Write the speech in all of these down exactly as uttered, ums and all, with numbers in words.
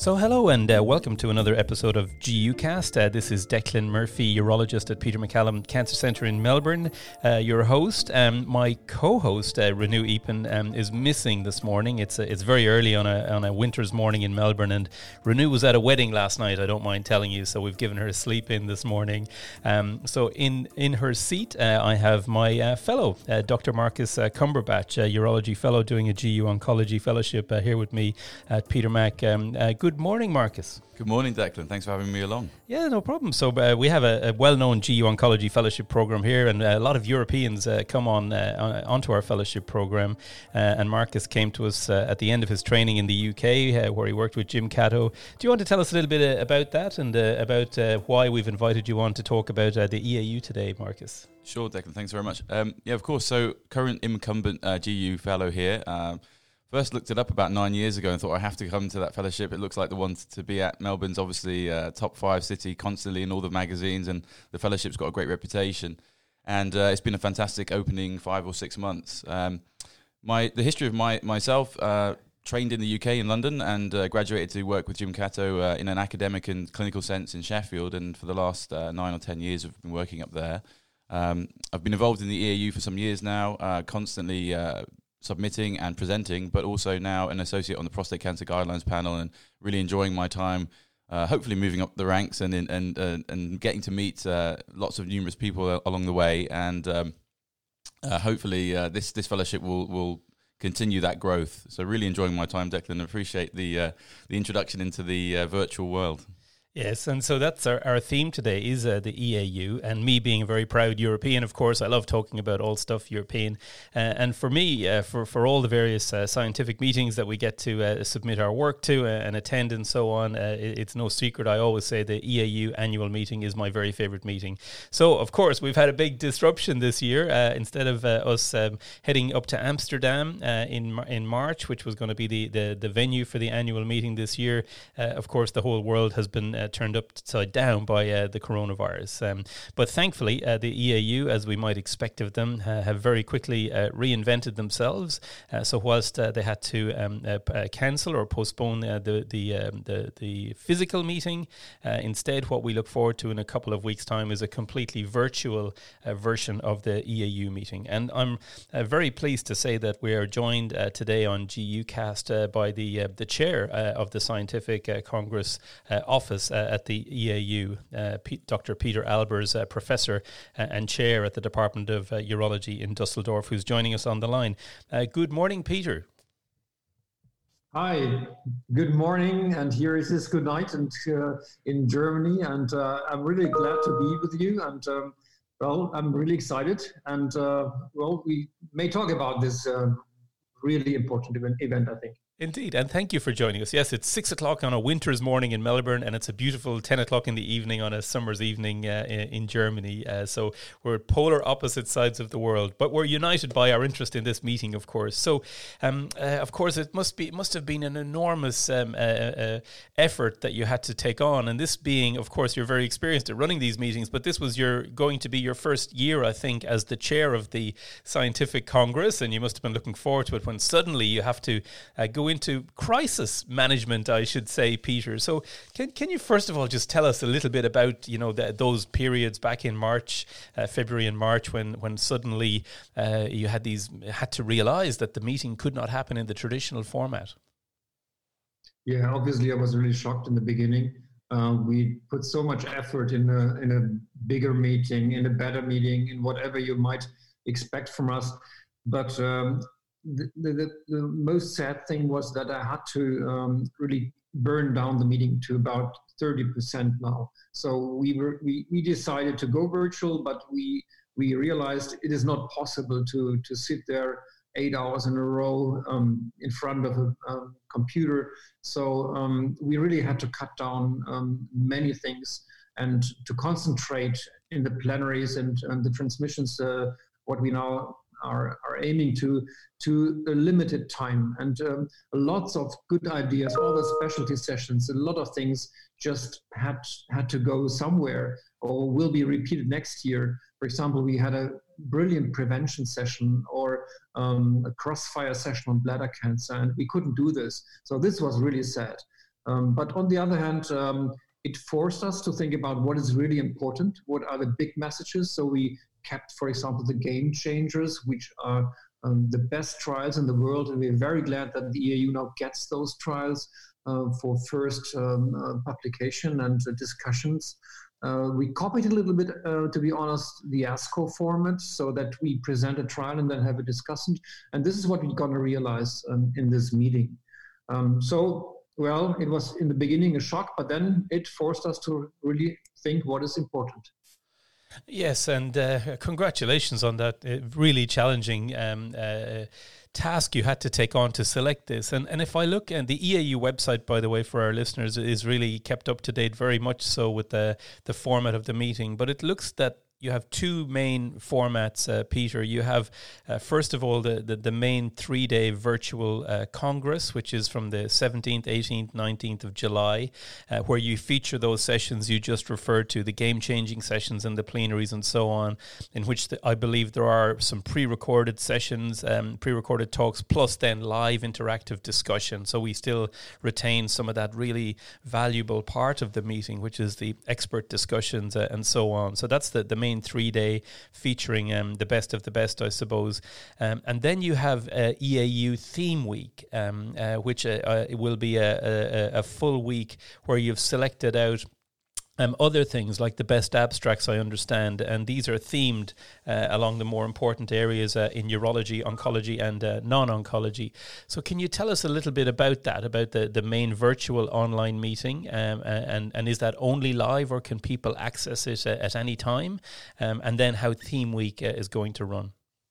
So hello and uh, welcome to another episode of G U Cast. Uh, this is Declan Murphy, urologist at Peter MacCallum Cancer Centre in Melbourne, uh, your host. Um, my co-host, uh, Renew Eapen, um, is missing this morning. It's uh, it's very early on a on a winter's morning in Melbourne, and Renew was at a wedding last night, I don't mind telling you, so we've given her a sleep in this morning. Um, so in, in her seat, uh, I have my uh, fellow, uh, Doctor Marcus uh, Cumberbatch, a urology fellow doing a G U Oncology Fellowship uh, here with me at Peter Mac. Um, uh, Good morning, Marcus. Good morning, Declan. Thanks for having me along. Yeah, no problem. So uh, we have a, a well-known G U Oncology Fellowship program here, and a lot of Europeans uh, come on uh, onto our fellowship program. Uh, and Marcus came to us uh, at the end of his training in the U K, uh, where he worked with Jim Cato. Do you want to tell us a little bit uh, about that and uh, about uh, why we've invited you on to talk about uh, the E A U today, Marcus? Sure, Declan. Thanks very much. Um, yeah, of course. So current incumbent uh, G U fellow here. Um, First looked it up about nine years ago and thought I have to come to that fellowship. It looks like the one to be at. Melbourne's obviously uh, top five city constantly in all the magazines, and the fellowship's got a great reputation. And uh, it's been a fantastic opening five or six months. Um, my the history of my myself, uh, trained in the U K in London and uh, graduated to work with Jim Cato uh, in an academic and clinical sense in Sheffield. And for the last uh, nine or ten years, I've been working up there. Um, I've been involved in the E A U for some years now, uh, constantly uh, submitting and presenting, but also now an associate on the prostate cancer guidelines panel, and really enjoying my time, uh, hopefully moving up the ranks and in, and uh, and getting to meet uh, lots of numerous people along the way, and um, uh, hopefully uh, this this fellowship will will continue that growth. So really enjoying my time, Declan, and appreciate the uh, the introduction into the uh, virtual world. Yes, and so that's our, our theme today is uh, the E A U, and me being a very proud European, of course, I love talking about all stuff European. Uh, and for me, uh, for, for all the various uh, scientific meetings that we get to uh, submit our work to uh, and attend and so on, uh, it, it's no secret, I always say the E A U annual meeting is my very favourite meeting. So, of course, we've had a big disruption this year. Uh, instead of uh, us um, heading up to Amsterdam uh, in in March, which was going to be the, the, the venue for the annual meeting this year, uh, of course, the whole world has been uh, turned upside down by uh, the coronavirus. Um, but thankfully, uh, the E A U, as we might expect of them, uh, have very quickly uh, reinvented themselves. Uh, so whilst uh, they had to um, uh, uh, cancel or postpone uh, the the, um, the the physical meeting, uh, instead what we look forward to in a couple of weeks' time is a completely virtual uh, version of the E A U meeting. And I'm uh, very pleased to say that we are joined uh, today on G U Cast uh, by the uh, the chair uh, of the Scientific uh, Congress uh, office uh, at the E A U, uh, P- Doctor Peter Albers, uh, professor uh, and chair at the Department of uh, Urology in Dusseldorf, who's joining us on the line. Uh, good morning, Peter. Hi, good morning, and here is this good night and uh, in Germany, and uh, I'm really glad to be with you, and um, well, I'm really excited, and uh, well, we may talk about this uh, really important event, event, I think. Indeed, and thank you for joining us. Yes, it's six o'clock on a winter's morning in Melbourne, and it's a beautiful ten o'clock in the evening on a summer's evening uh, in, in Germany. Uh, so we're at polar opposite sides of the world, but we're united by our interest in this meeting, of course. So, um, uh, of course, it must be it must have been an enormous um, uh, uh, effort that you had to take on, and this being, of course, you're very experienced at running these meetings, but this was your going to be your first year, I think, as the chair of the Scientific Congress, and you must have been looking forward to it when suddenly you have to uh, go into crisis management, I should say, Peter. So can can you first of all just tell us a little bit about, you know, the, those periods back in March, uh, February and March, when when suddenly uh, you had these had to realize that the meeting could not happen in the traditional format? Yeah, obviously I was really shocked in the beginning. Uh, we put so much effort in a in a bigger meeting, in a better meeting, in whatever you might expect from us, but um, The, the, the most sad thing was that I had to um, really burn down the meeting to about thirty percent now. So we were we, we decided to go virtual, but we we realized it is not possible to to sit there eight hours in a row um, in front of a um, computer. So um, we really had to cut down um, many things and to concentrate in the plenaries and, and the transmissions. Uh, what we now Are, are aiming to to a limited time, and um, lots of good ideas, all the specialty sessions, a lot of things just had had to go somewhere or will be repeated next year. For example, we had a brilliant prevention session or um, a crossfire session on bladder cancer, and we couldn't do this. So this was really sad. Um, but on the other hand, um, it forced us to think about what is really important, what are the big messages. So we kept, for example, the game changers, which are um, the best trials in the world. And we're very glad that the E A U now gets those trials uh, for first um, uh, publication and uh, discussions. Uh, we copied a little bit, uh, to be honest, the ASCO format, so that we present a trial and then have a discussion. And this is what we're going to realize um, in this meeting. Um, so, well, it was in the beginning a shock, but then it forced us to really think what is important. Yes, and uh, congratulations on that uh, really challenging um, uh, task you had to take on to select this. And and if I look, and the E A U website, by the way, for our listeners, is really kept up to date, very much so, with the, the format of the meeting. But it looks that you have two main formats, uh, Peter. You have, uh, first of all, the, the, the main three-day virtual uh, Congress, which is from the seventeenth, eighteenth, nineteenth of July, uh, where you feature those sessions you just referred to, the game-changing sessions and the plenaries and so on, in which the, I believe there are some pre-recorded sessions, um, pre-recorded talks, plus then live interactive discussion. So we still retain some of that really valuable part of the meeting, which is the expert discussions uh, and so on. So that's the, the main three-day featuring um, the best of the best, I suppose. Um, and then you have uh, E A U Theme Week, um, uh, which uh, uh, will be a, a, a full week where you've selected out Um, other things like the best abstracts, I understand, and these are themed uh, along the more important areas uh, in urology, oncology, and uh, non-oncology. So can you tell us a little bit about that, about the, the main virtual online meeting, um, and, and is that only live, or can people access it uh, at any time? Um, and then how Theme Week uh, is going to run?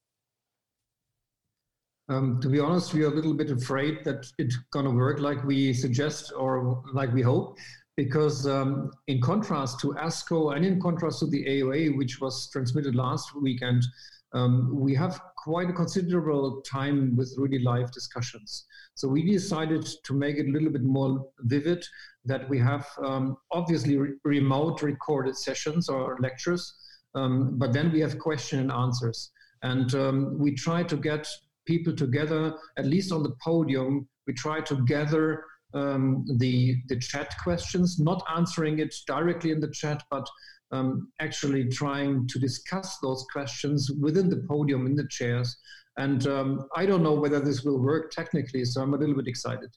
Um, to be honest, we are a little bit afraid that it's going to work like we suggest or like we hope. Because um, in contrast to ASCO and in contrast to the A O A, which was transmitted last weekend, um, we have quite a considerable time with really live discussions. So we decided to make it a little bit more vivid, that we have um, obviously re- remote recorded sessions or lectures, um, but then we have question and answers. And um, we try to get people together, at least on the podium. We try to gather Um, the the chat questions, not answering it directly in the chat, but um, actually trying to discuss those questions within the podium, in the chairs. And um, I don't know whether this will work technically, so I'm a little bit excited.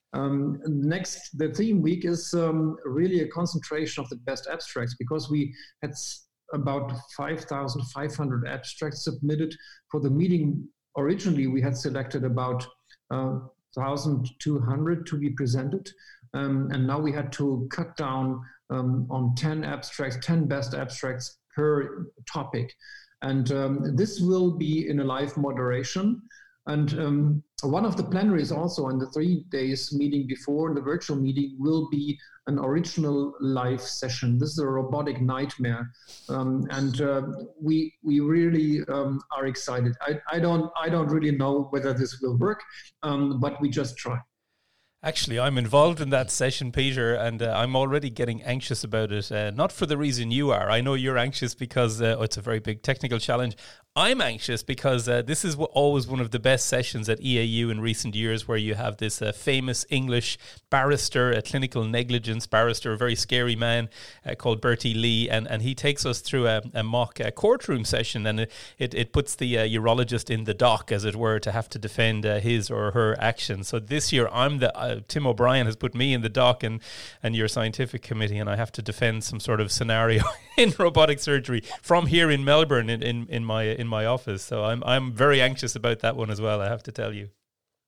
Um, next, the theme week is um, really a concentration of the best abstracts, because we had about five thousand five hundred abstracts submitted for the meeting. Originally, we had selected about uh, one thousand two hundred to be presented, um, and now we had to cut down um, on ten abstracts, ten best abstracts per topic. And um, this will be in a live moderation. And um, one of the plenaries also in the three days meeting before the virtual meeting will be an original live session. This is a robotic nightmare. Um, and uh, we we really um, are excited. I, I don't I don't really know whether this will work, um, but we just try. Actually, I'm involved in that session, Peter, and uh, I'm already getting anxious about it. Uh, not for the reason you are. I know you're anxious because uh, it's a very big technical challenge. I'm anxious because uh, this is w- always one of the best sessions at E A U in recent years, where you have this uh, famous English barrister, a clinical negligence barrister, a very scary man uh, called Bertie Lee, and, and he takes us through a, a mock uh, courtroom session, and it, it, it puts the uh, urologist in the dock, as it were, to have to defend uh, his or her actions. So this year, I'm the uh, Tim O'Brien has put me in the dock and, and your scientific committee, and I have to defend some sort of scenario in robotic surgery from here in Melbourne in, in, in my in my office. So I'm I'm very anxious about that one as well, I have to tell you.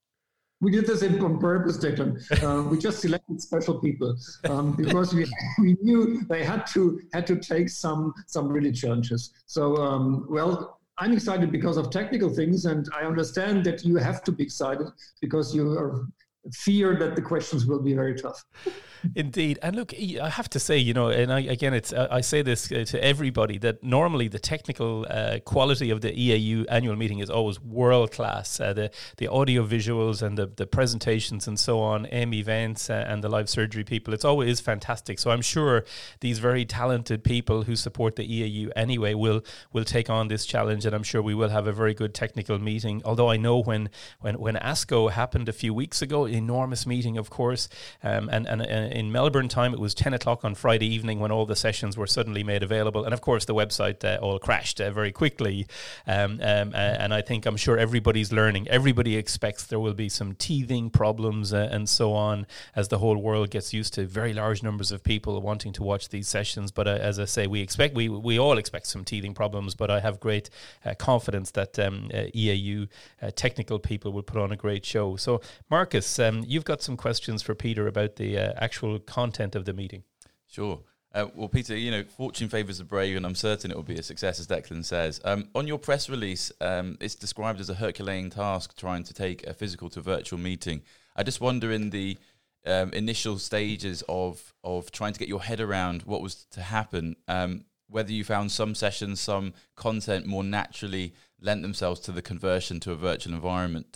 We did this on purpose, Declan. Uh, we just selected special people um, because we we knew they had to had to take some some really challenges. So um, well, I'm excited because of technical things, and I understand that you have to be excited because you are fear that the questions will be very tough. Indeed. And look, I have to say, you know, and I, again, it's I say this to everybody, that normally the technical uh, quality of the E A U annual meeting is always world class. Uh, the the audio visuals and the, the presentations and so on, Amy Vance uh, and the live surgery people, it's always fantastic. So I'm sure these very talented people who support the E A U anyway will will take on this challenge, and I'm sure we will have a very good technical meeting. Although I know when when when ASCO happened a few weeks ago, enormous meeting, of course. Um, and, and, and in Melbourne time, it was ten o'clock on Friday evening when all the sessions were suddenly made available. And of course, the website uh, all crashed uh, very quickly. Um, um, uh, and I think I'm sure everybody's learning. Everybody expects there will be some teething problems uh, and so on as the whole world gets used to very large numbers of people wanting to watch these sessions. But uh, as I say, we expect we we all expect some teething problems. But I have great uh, confidence that um, uh, E A U uh, technical people will put on a great show. So, Marcus, um, you've got some questions for Peter about the uh, actual content of the meeting. Sure. Uh, well, Peter, you know, fortune favours the brave, and I'm certain it will be a success, as Declan says. Um, on your press release, um, it's described as a Herculean task trying to take a physical to virtual meeting. I just wonder, in the um, initial stages of of trying to get your head around what was to happen, um, whether you found some sessions, some content more naturally lent themselves to the conversion to a virtual environment.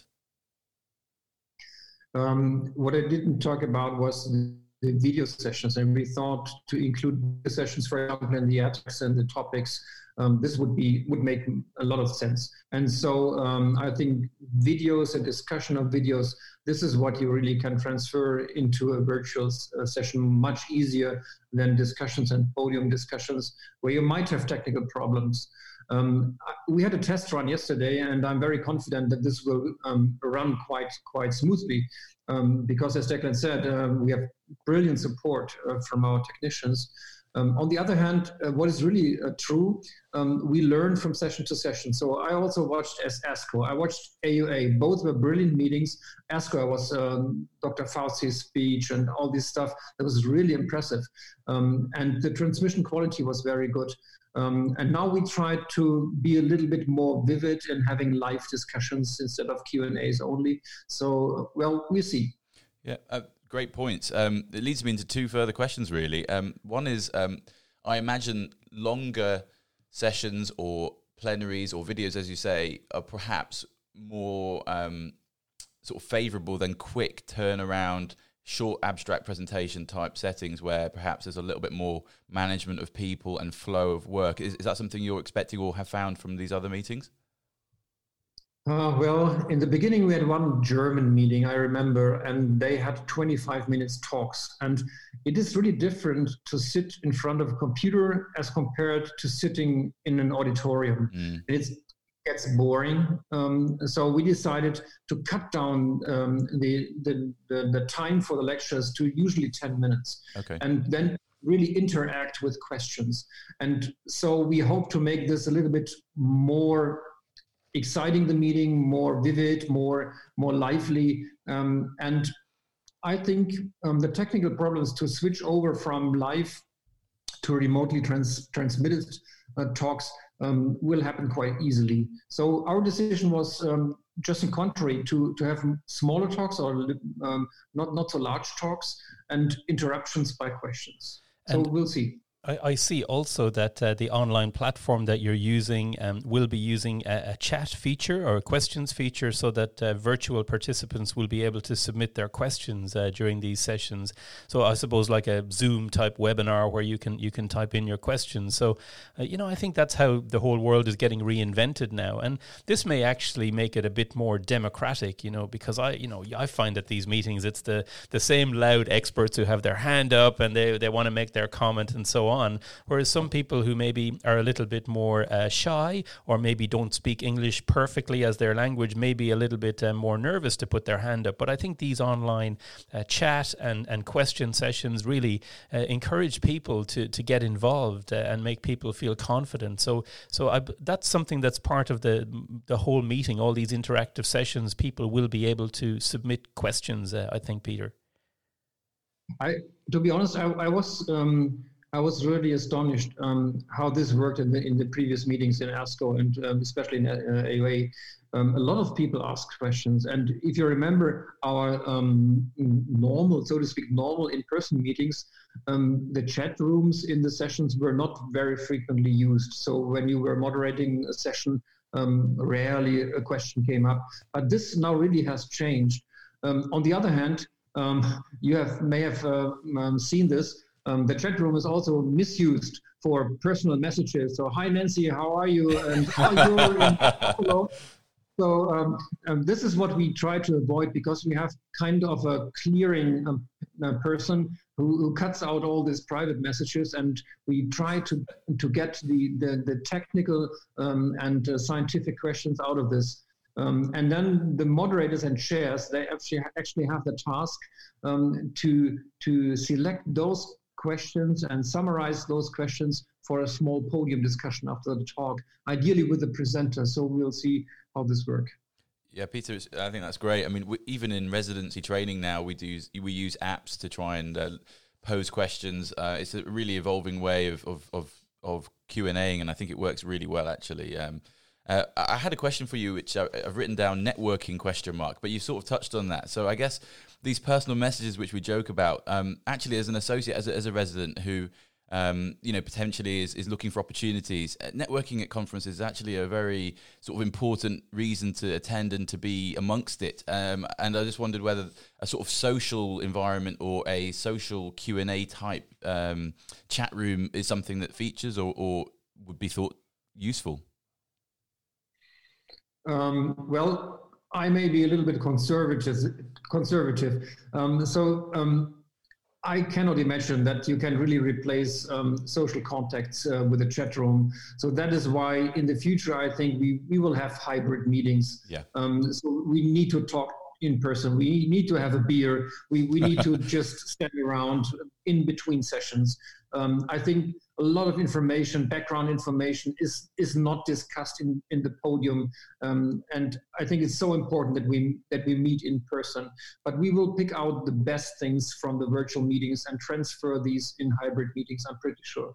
Um, what I didn't talk about was the the video sessions, and we thought to include the sessions, for example, in the attacks and the topics. Um, this would be would make a lot of sense. And so um, I think videos and discussion of videos, this is what you really can transfer into a virtual uh, session much easier than discussions and podium discussions where you might have technical problems. Um, we had a test run yesterday, and I'm very confident that this will um, run quite quite smoothly um, because, as Declan said, uh, we have brilliant support uh, from our technicians. Um, on the other hand, uh, what is really uh, true, um, we learn from session to session. So I also watched as ASCO. I watched A U A. Both were brilliant meetings. ASCO was um, Doctor Fauci's speech and all this stuff. That was really impressive. Um, and the transmission quality was very good. Um, and now we try to be a little bit more vivid in having live discussions instead of Q and A's only. So, well, we'll see. Yeah, uh, great points. Um, it leads me into two further questions, really. Um, one is, um, I imagine longer sessions or plenaries or videos, as you say, are perhaps more um, sort of favourable than quick turnaround, short abstract presentation type settings where perhaps there's a little bit more management of people and flow of work. Is, is that something you're expecting or have found from these other meetings? Uh, well, in the beginning, we had one German meeting, I remember, and they had twenty-five minutes talks. And it is really different to sit in front of a computer as compared to sitting in an auditorium. Mm. It's gets boring. Um, so we decided to cut down um, the, the, the, the time for the lectures to usually ten minutes. Okay. And then really interact with questions. And so we hope to make this a little bit more exciting, the meeting, more vivid, more, more lively. Um, and I think um, the technical problems to switch over from live to remotely trans- transmitted uh, talks Um, will happen quite easily. So our decision was um, just in contrary to, to have smaller talks or um, not, not so large talks and interruptions by questions. So and we'll see. I, I see also that uh, the online platform that you're using um, will be using a, a chat feature or a questions feature so that uh, virtual participants will be able to submit their questions uh, during these sessions. So I suppose like a Zoom type webinar where you can you can type in your questions. So, uh, you know, I think that's how the whole world is getting reinvented now. And this may actually make it a bit more democratic, you know, because I, you know, I find at these meetings, it's the, the same loud experts who have their hand up and they, they want to make their comment and so on. On, whereas some people who maybe are a little bit more uh, shy or maybe don't speak English perfectly as their language may be a little bit uh, more nervous to put their hand up. But I think these online uh, chat and, and question sessions really uh, encourage people to, to get involved uh, and make people feel confident. So so I, that's something that's part of the the whole meeting, all these interactive sessions. People will be able to submit questions, uh, I think, Peter. I, to be honest, I, I was... Um I was really astonished um, how this worked in the in the previous meetings in ASCO and um, especially in uh, A U A. Um, a lot of people asked questions, and if you remember our um, normal, so to speak, normal in-person meetings, um, the chat rooms in the sessions were not very frequently used. So when you were moderating a session, um, rarely a question came up. But this now really has changed. Um, on the other hand, um, you have may have uh, um, seen this. Um, the chat room is also misused for personal messages. So, hi, Nancy, how are you? And how are you? Hello. So um, um, this is what we try to avoid, because we have kind of a clearing um, uh, person who, who cuts out all these private messages, and we try to to get the the, the technical um, and uh, scientific questions out of this. Um, and then the moderators and chairs, they actually actually have the task um, to to select those questions and summarize those questions for a small podium discussion after the talk, ideally with the presenter. So we'll see how this works. Yeah, Peter, I think that's great. I mean, we, even in residency training now, we do we use apps to try and uh, pose questions. Uh, it's a really evolving way of of of, of Q and A-ing, and I think it works really well, actually. Um, uh, I had a question for you, which I, I've written down, networking question mark, but you sort of touched on that. So I guess these personal messages, which we joke about, um, actually as an associate, as a, as a resident who Um, you know, potentially is, is looking for opportunities. Uh, networking at conferences is actually a very sort of important reason to attend and to be amongst it. Um, and I just wondered whether a sort of social environment or a social Q and A type um, chat room is something that features or, or would be thought useful. Um, well, I may be a little bit conservative. Conservative. Um, so. Um, I cannot imagine that you can really replace um, social contacts uh, with a chat room. So that is why in the future, I think we, we will have hybrid meetings. Yeah. Um, so we need to talk in person. We need to have a beer. We, we need to just stand around in between sessions. Um, I think a lot of information, background information is is not discussed in, in the podium. Um, and I think it's so important that we that we meet in person. But we will pick out the best things from the virtual meetings and transfer these in hybrid meetings, I'm pretty sure.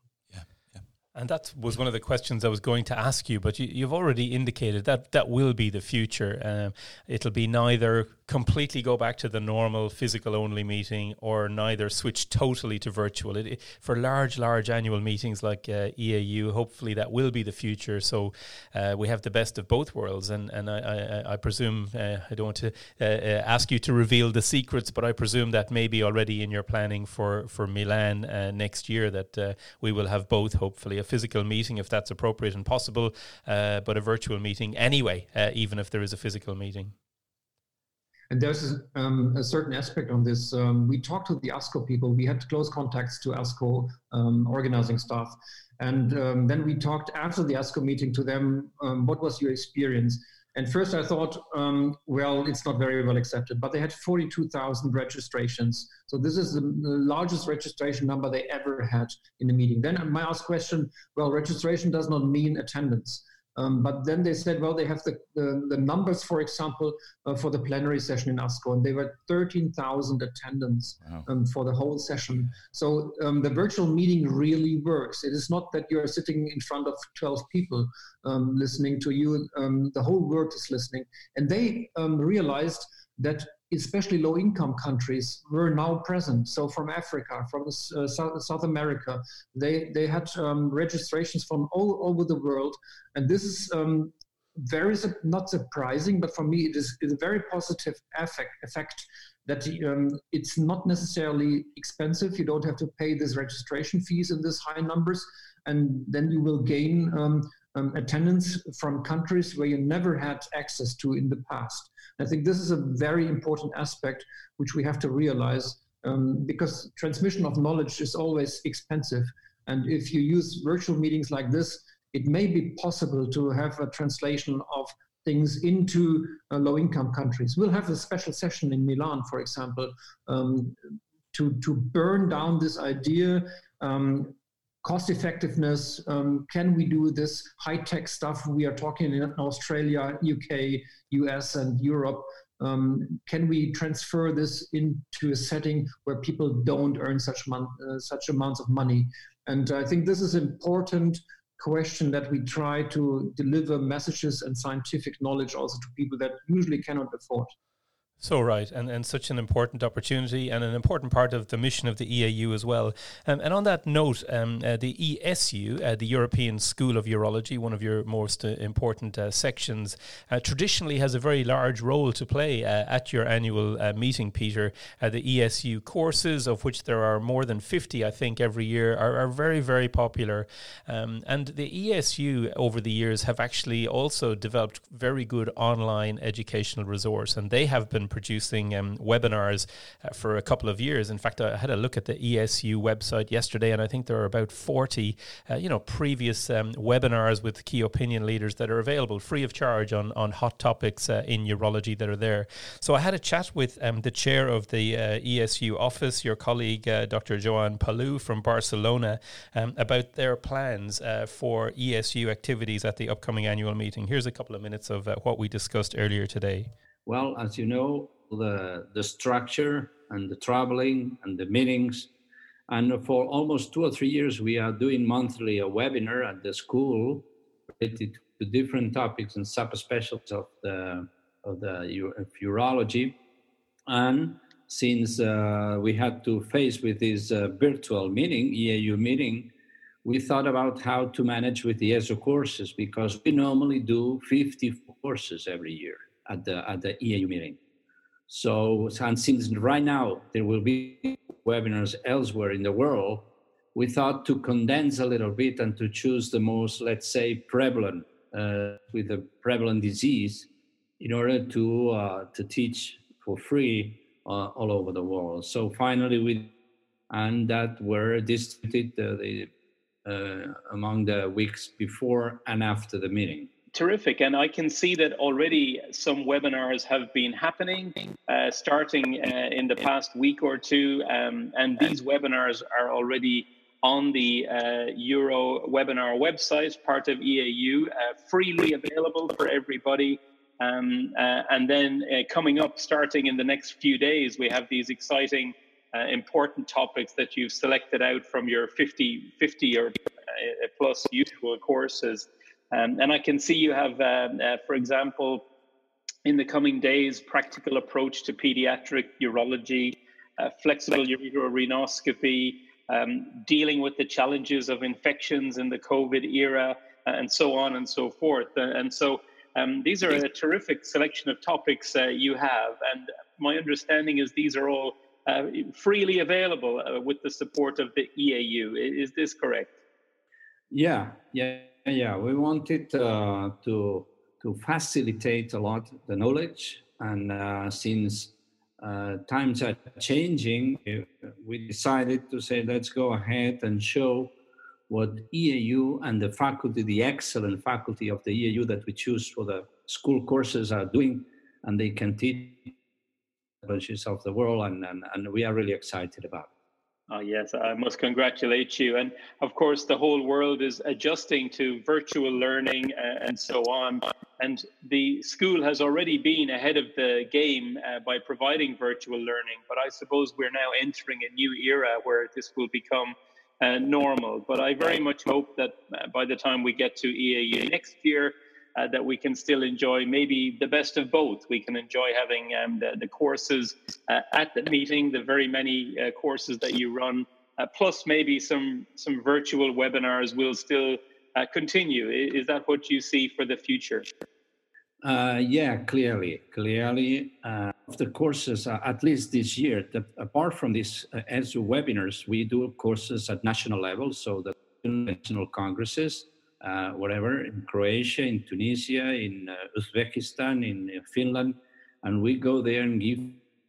And that was one of the questions I was going to ask you, but you, you've already indicated that that will be the future. Um, it'll be neither completely go back to the normal physical only meeting or neither switch totally to virtual. It, it, for large, large annual meetings like uh, E A U, hopefully that will be the future. So uh, we have the best of both worlds. And, and I, I, I presume, uh, I don't want to uh, uh, ask you to reveal the secrets, but I presume that maybe already in your planning for, for Milan uh, next year that uh, we will have both, hopefully. A physical meeting if that's appropriate and possible, uh, but a virtual meeting anyway, uh, even if there is a physical meeting. And there's um, a certain aspect on this. Um, we talked to the ASCO people. We had close contacts to ASCO um, organizing staff. And um, then we talked after the ASCO meeting to them, um, what was your experience? And first I thought, um, well, it's not very well accepted, but they had forty-two thousand registrations. So this is the largest registration number they ever had in the meeting. Then my asked question, well, registration does not mean attendance. Um, but then they said, well, they have the, the, the numbers, for example, uh, for the plenary session in ASCO, and they were thirteen thousand attendance wow. um, for the whole session. So um, the virtual meeting really works. It is not that you're sitting in front of twelve people um, listening to you. Um, the whole world is listening. And they um, realized that especially low-income countries were now present. So from Africa, from uh, South, South America, they they had um, registrations from all over the world. And this is um, very not surprising, but for me it is, is a very positive effect, effect that um, it's not necessarily expensive. You don't have to pay these registration fees in these high numbers. And then you will gain um, um, attendance from countries where you never had access to in the past. I think this is a very important aspect which we have to realize um, because transmission of knowledge is always expensive. And if you use virtual meetings like this, it may be possible to have a translation of things into uh, low-income countries. We'll have a special session in Milan, for example, um, to, to burn down this idea, um, cost effectiveness, um, can we do this high-tech stuff we are talking in Australia, U K, U S, and Europe? Um, can we transfer this into a setting where people don't earn such, mon- uh, such amounts of money? And I think this is an important question that we try to deliver messages and scientific knowledge also to people that usually cannot afford. So right, and, and such an important opportunity and an important part of the mission of the E A U as well. Um, and on that note, um, uh, the E S U, uh, the European School of Urology, one of your most uh, important uh, sections, uh, traditionally has a very large role to play uh, at your annual uh, meeting, Peter. Uh, the E S U courses, of which there are more than fifty, I think, every year, are, are very, very popular. Um, and the E S U, over the years, have actually also developed very good online educational resource, and they have been producing um, webinars uh, for a couple of years. In fact, I had a look at the E S U website yesterday, and I think there are about forty, uh, you know, previous um, webinars with key opinion leaders that are available free of charge on, on hot topics uh, in urology that are there. So I had a chat with um, the chair of the uh, E S U office, your colleague, uh, Doctor Joan Palou from Barcelona, um, about their plans uh, for E S U activities at the upcoming annual meeting. Here's a couple of minutes of uh, what we discussed earlier today. Well, as you know, the the structure and the traveling and the meetings, and for almost two or three years, we are doing monthly a webinar at the school related to different topics and subspecialties of the of the of urology. And since uh, we had to face with this uh, virtual meeting, E A U meeting, we thought about how to manage with the E S O courses, because we normally do fifty courses every year at the at the E A U meeting. So, and since right now there will be webinars elsewhere in the world, we thought to condense a little bit and to choose the most, let's say, prevalent uh, with a prevalent disease, in order to uh, to teach for free uh, all over the world. So finally, we and that were distributed uh, the, uh, among the weeks before and after the meeting. Terrific. And I can see that already some webinars have been happening, uh, starting uh, in the past week or two. Um, and these webinars are already on the uh, Euro webinar website, part of E A U, uh, freely available for everybody. Um, uh, and then uh, coming up, starting in the next few days, we have these exciting, uh, important topics that you've selected out from your fifty, fifty or uh, plus usual courses. Um, and I can see you have, uh, uh, for example, in the coming days, practical approach to pediatric urology, uh, flexible ureterorhinoscopy, um, dealing with the challenges of infections in the COVID era, uh, and so on and so forth. Uh, and so um, these are a terrific selection of topics uh, you have. And my understanding is these are all uh, freely available uh, with the support of the E A U. Is this correct? Yeah, yeah. Yeah, we wanted uh, to to facilitate a lot the knowledge, and uh, since uh, times are changing, we decided to say let's go ahead and show what E A U and the faculty, the excellent faculty of the E A U that we choose for the school courses are doing, and they can teach languages of the world, and, and, and we are really excited about it. Oh, yes, I must congratulate you. And of course, the whole world is adjusting to virtual learning uh, and so on. And the school has already been ahead of the game uh, by providing virtual learning. But I suppose we're now entering a new era where this will become uh, normal. But I very much hope that uh, by the time we get to E A U next year, Uh, that we can still enjoy maybe the best of both. We can enjoy having um, the, the courses uh, at the meeting, the very many uh, courses that you run, uh, plus maybe some some virtual webinars will still uh, continue. Is, is that what you see for the future? Uh, yeah, clearly, clearly. Uh, of the courses, uh, at least this year, the, apart from these uh, E S U webinars, we do courses at national level, so the national congresses, Uh, whatever, in Croatia, in Tunisia, in uh, Uzbekistan, in uh, Finland, and we go there and give.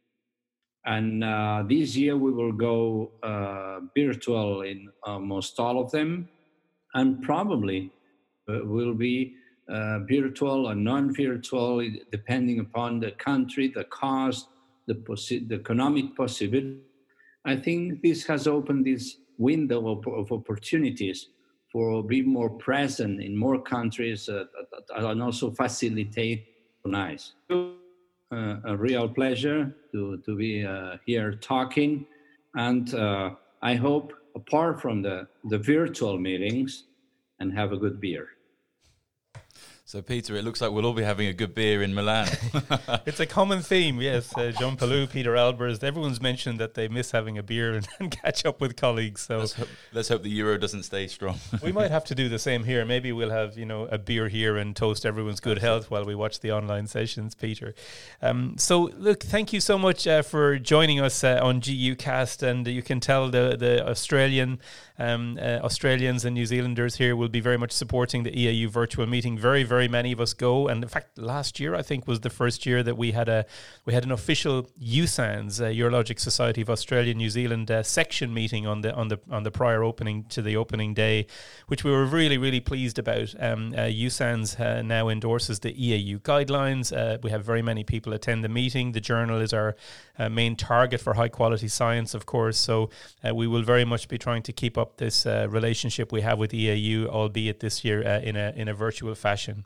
And uh, this year we will go uh, virtual in almost all of them, and probably uh, will be uh, virtual or non-virtual, depending upon the country, the cost, the, possi- the economic possibility. I think this has opened this window of, of opportunities for being more present in more countries uh, and also facilitate nice. Uh, a real pleasure to, to be uh, here talking. And uh, I hope, apart from the, the virtual meetings, and have a good beer. So, Peter, it looks like we'll all be having a good beer in Milan. It's a common theme, yes. Uh, Jean Palu, Peter Albers, everyone's mentioned that they miss having a beer and, and catch up with colleagues. So let's hope, let's hope the euro doesn't stay strong. We might have to do the same here. Maybe we'll have, you know, a beer here and toast everyone's good health while we watch the online sessions, Peter. Um, so, look, thank you so much uh, for joining us uh, on G U Cast, and you can tell the the Australian um, uh, Australians and New Zealanders here will be very much supporting the E A U virtual meeting. Very, very many of us go, and in fact, last year I think was the first year that we had a we had an official U S A N S, uh, Urologic Society of Australia New Zealand uh, section meeting on the on the on the prior opening to the opening day, which we were really really pleased about. Um, uh, U S A N S uh, now endorses the E A U guidelines. Uh, we have very many people attend the meeting. The journal is our uh, main target for high quality science, of course. So uh, we will very much be trying to keep up this uh, relationship we have with E A U, albeit this year uh, in a in a virtual fashion.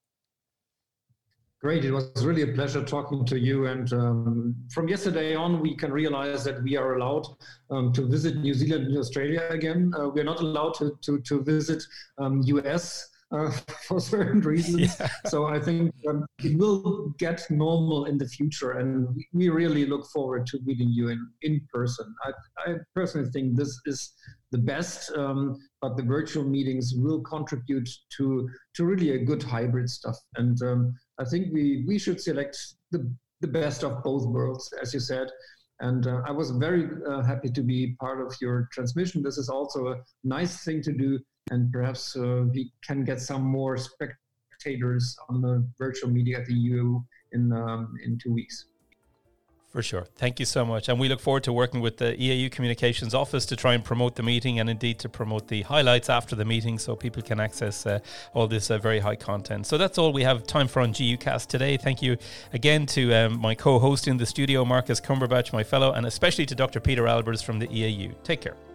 Great. It was really a pleasure talking to you. And um, from yesterday on, we can realize that we are allowed um, to visit New Zealand and Australia again. Uh, we're not allowed to, to, to visit um, U S uh, for certain reasons. Yeah. So I think um, it will get normal in the future. And we really look forward to meeting you in, in person. I, I personally think this is the best, um, but the virtual meetings will contribute to to really a good hybrid stuff. And um, I think we, we should select the, the best of both worlds, as you said. And uh, I was very uh, happy to be part of your transmission. This is also a nice thing to do, and perhaps uh, we can get some more spectators on the virtual media at the E A U in um, in two weeks. For sure. Thank you so much. And we look forward to working with the E A U Communications Office to try and promote the meeting, and indeed to promote the highlights after the meeting so people can access uh, all this uh, very high content. So that's all we have time for on G U Cast today. Thank you again to um, my co-host in the studio, Marcus Cumberbatch, my fellow, and especially to Doctor Peter Albers from the E A U. Take care.